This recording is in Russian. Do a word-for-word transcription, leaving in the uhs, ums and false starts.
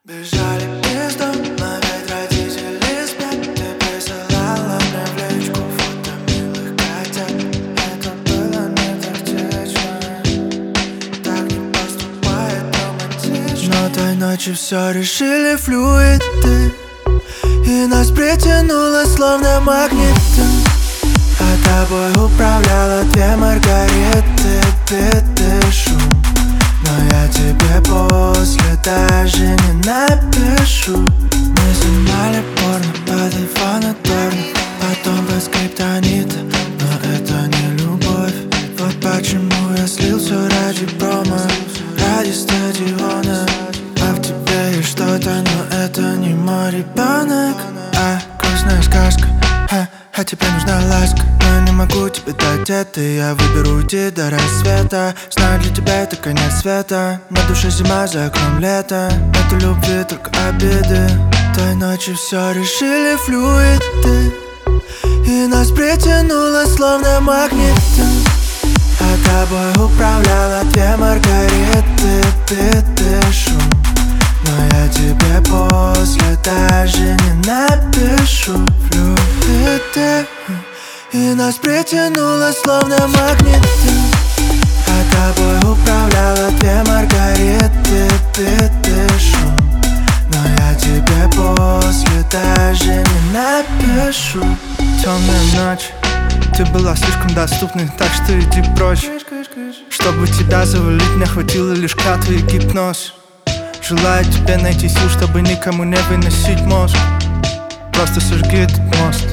Бежали из дома, ведь родители спят. Ты присылала мне в личку фото милых котят. Это было не тактично, так не поступает романтично. Но той ночью все решили флюиды, и нас притянуло словно магнитом. А тобой управляла две Маргариты, биты шум. Но я тебе после даже не напишу. Мы снимали порно под Ивана Торна, потом под скриптонита, но это не любовь. Вот почему я слил все ради промо, ради стадиона. А в тебе есть что-то, но это не мой ребенок. А, грустная сказка, а, а тебе нужна ласка. Но не могу тебе дать это, я выберу уйти до рассвета. Знаю, для тебя это конец света, на душе зима, за окном лето. Нету любви, только обиды. Той ночью все решили флюиды, и нас притянуло словно магнитом. А тобой управляла две Маргариты, биты шум. Но я тебе после даже не напишу. Флюиды, и нас притянуло словно магнитом. А тобой управляла две Маргариты, биты шум. Но я тебе после даже не напишу. Темная ночь, ты была слишком доступной, так что иди прочь. Чтобы тебя завалить, мне хватило лишь клятвы и гипноз. Желаю тебе найти сил, чтобы никому не выносить мозг. Просто сожги этот мост.